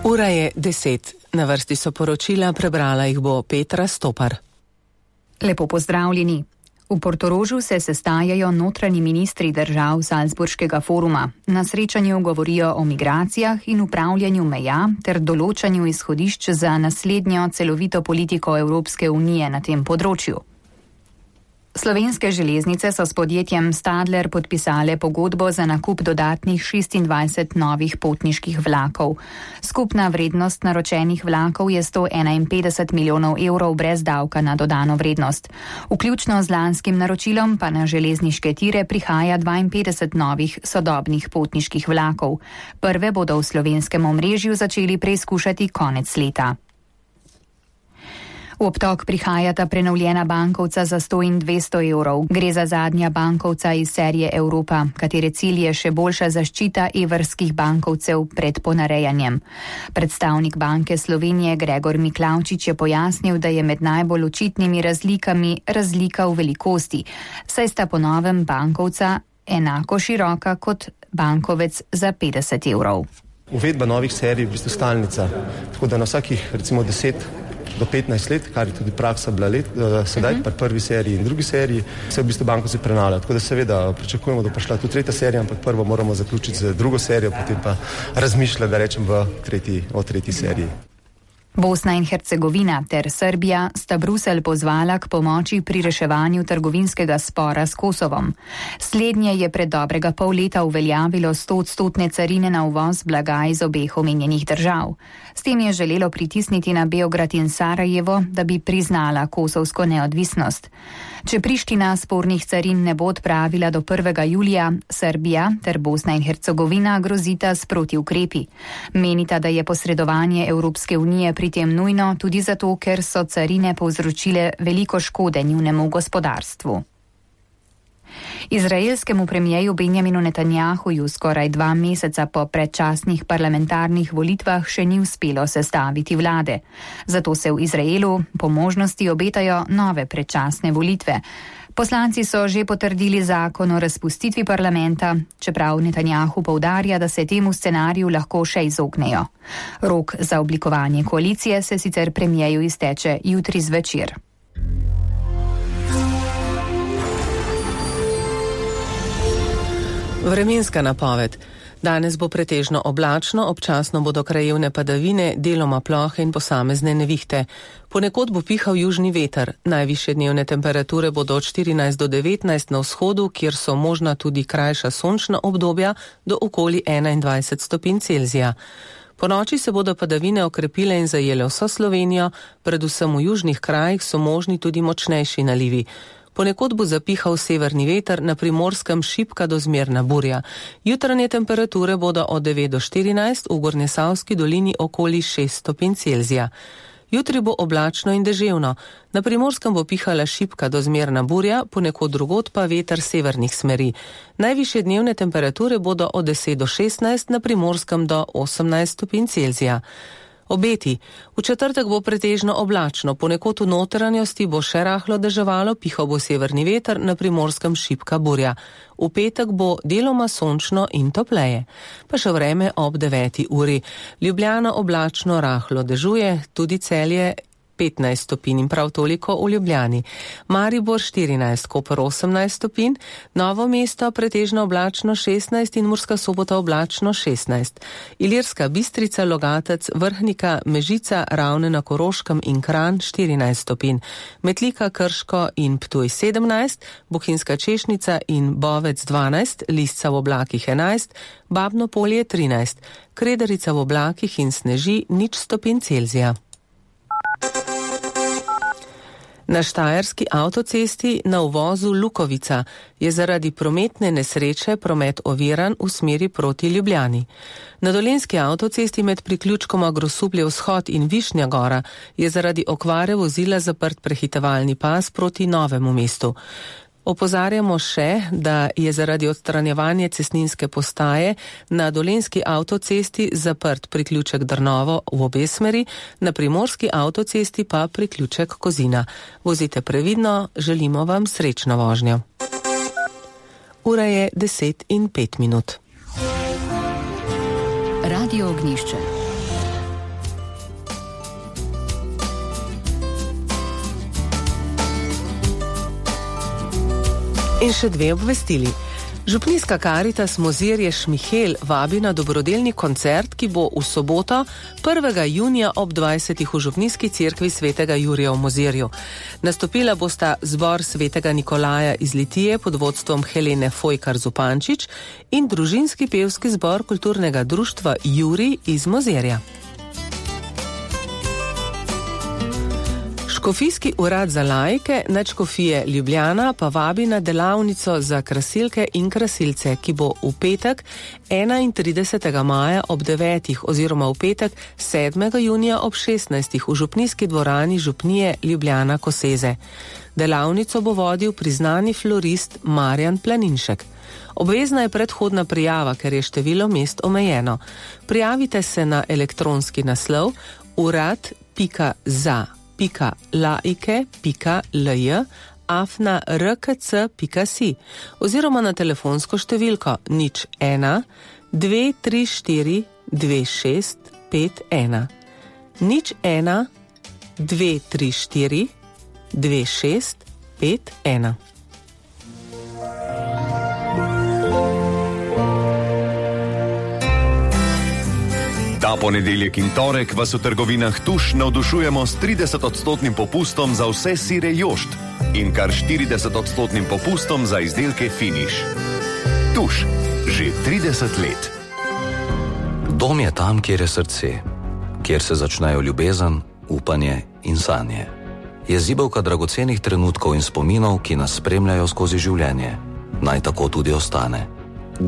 Ura je 10. Na vrsti so poročila, prebrala jih bo Petra Stopar. Lepo pozdravljeni. V Portorožu se sestajajo notranji ministri držav Salzburškega foruma. Na srečanju govorijo o migracijah in upravljanju meja ter določanju izhodišč za naslednjo celovito politiko Evropske unije na tem področju. Slovenske železnice so s podjetjem Stadler podpisale pogodbo za nakup dodatnih 26 novih potniških vlakov. Skupna vrednost naročenih vlakov je 151 milijonov evrov brez davka na dodano vrednost. Vključno z lanskim naročilom pa na železniške tire prihaja 52 novih sodobnih potniških vlakov. Prve bodo v slovenskem omrežju začeli preizkušati konec leta. V obtok prihajata prenovljena bankovca za 100 in 200 evrov. Gre za zadnja bankovca iz serije Evropa, katere cilj je še boljša zaščita evrskih bankovcev pred ponarejanjem. Predstavnik Banke Slovenije Gregor Miklavčič je pojasnil, da je med najbolj očitnimi razlikami razlika v velikosti, saj sta po novem bankovca enako široka kot bankovec za 50 evrov. Uvedba novih serij je v bistvu stalnica, tako da na vsakih recimo 10 do 15 let, kar je tudi praksa bila sedaj, pa prvi seriji in drugi seriji, se v bistvu bankovci prenavljajo. Tako da seveda pričakujemo, da bo prišla tu tretja serija, ampak prvo moramo zaključiti z drugo serijo, potem pa razmišljati, da rečem, o tretji seriji. Bosna in Hercegovina ter Srbija sta Bruselj pozvala k pomoči pri reševanju trgovinskega spora s Kosovom. Slednje je pred dobrega pol leta uveljavilo 100% carine na uvoz blaga iz obeh omenjenih držav. S tem je želelo pritisniti na Beograd in Sarajevo, da bi priznala kosovsko neodvisnost. Če Priština spornih carin ne bo odpravila do 1. julija, Srbija ter Bosna in Hercegovina grozita s protiukrepi. Menita, da je posredovanje Evropske unije pri tem nujno tudi zato, ker so carine povzročile veliko škode njunemu gospodarstvu. Izraelskemu premijeju Benjaminu Netanjahuju skoraj 2 meseca po predčasnih parlamentarnih volitvah še ni uspelo sestaviti vlade. Zato se v Izraelu po možnosti obetajo nove predčasne volitve. Poslanci so že potrdili zakon o razpustitvi parlamenta, čeprav Netanjahu poudarja, da se temu scenariju lahko še izognejo. Rok za oblikovanje koalicije se sicer premijeju izteče jutri zvečer. Vremenska napoved. Danes bo pretežno oblačno, občasno bodo krajevne padavine, deloma plohe in posamezne nevihte. Ponekod bo pihal južni veter. Najvišje dnevne temperature bodo od 14 do 19 na vzhodu, kjer so možna tudi krajša sončna obdobja, do okoli 21 stopinj Celzija. Po noči se bodo padavine okrepile in zajele vso Slovenijo, predvsem v južnih krajih so možni tudi močnejši nalivi. Ponekod bo zapihal severni veter, na Primorskem šibka do zmerna burja. Jutranje temperature bodo od 9 do 14, v Gornjesavski dolini okoli 6 stopinj Celzija. Jutri bo oblačno in deževno. Na Primorskem bo pihala šibka do zmerna burja, ponekod drugod pa veter severnih smeri. Najvišje dnevne temperature bodo od 10 do 16, na Primorskem do 18 stopinj Celzija. Obeti. V četrtek bo pretežno oblačno, ponekod v notranjosti bo še rahlo deževalo, pihal bo severni veter, na Primorskem šibka burja. V petek bo deloma sončno in topleje. Pa še vreme ob 9. uri. Ljubljana oblačno rahlo dežuje, tudi Celje 15 stopinj in prav toliko v Ljubljani. Maribor 14, Koper 18 stopinj, Novo mesto pretežno oblačno 16 in Murska Sobota oblačno 16. Ilirska Bistrica, Logatec, Vrhnika, Mežica, Ravne na Koroškem in Kranj 14 stopinj. Metlika, Krško in Ptuj 17, Bohinjska Češnica in Bovec 12, Lisca v oblakih 11, Babno Polje 13, Kredarica v oblakih in sneži 0 stopinj Celzija. Na štajerski avtocesti na uvozu Lukovica je zaradi prometne nesreče promet oviran v smeri proti Ljubljani. Na dolenjski avtocesti med priključkoma Grosuplje vzhod in Višnja Gora je zaradi okvare vozila zaprt prehitevalni pas proti Novemu mestu. Opozarjamo še, da je zaradi odstranjevanja cestninske postaje na dolenjski avtocesti zaprt priključek Drnovo v obe smeri, na primorski avtocesti pa priključek Kozina. Vozite previdno, želimo vam srečno vožnjo. Ura je 10:05. Radio Ognjišče. In še dve obvestili. Župnijska Karitas Mozirje Šmihel vabi na dobrodelni koncert, ki bo v soboto 1. junija ob 20. v Župnijski cerkvi svetega Jurija v Mozirju. Nastopila bosta zbor svetega Nikolaja iz Litije pod vodstvom Helene Fojkar-Zupančič in družinski pevski zbor kulturnega društva Jurij iz Mozirja. Škofijski urad za laike Nadškofije Ljubljana pa vabi na delavnico za krasilke in krasilce, ki bo v petek 31. maja ob 9. oziroma v petek 7. junija ob 16. v župnijski dvorani Župnije Ljubljana Koseze. Delavnico bo vodil priznani florist Marjan Planinšek. Obvezna je predhodna prijava, ker je število mest omejeno. Prijavite se na elektronski naslov urad.laike.lj@rkc.si oziroma na telefonsko številko 01 234 2651. 01 234 2651. Ta ponedeljek in torek vas v trgovinah Tuš navdušujemo s 30% popustom za vse sire Jošt in kar 40% popustom za izdelke Finiš. Tuš, že 30 let. Dom je tam, kjer je srce, kjer se začnejo ljubezen, upanje in sanje. Je zibelka dragocenih trenutkov in spominov, ki nas spremljajo skozi življenje. Naj tako tudi ostane.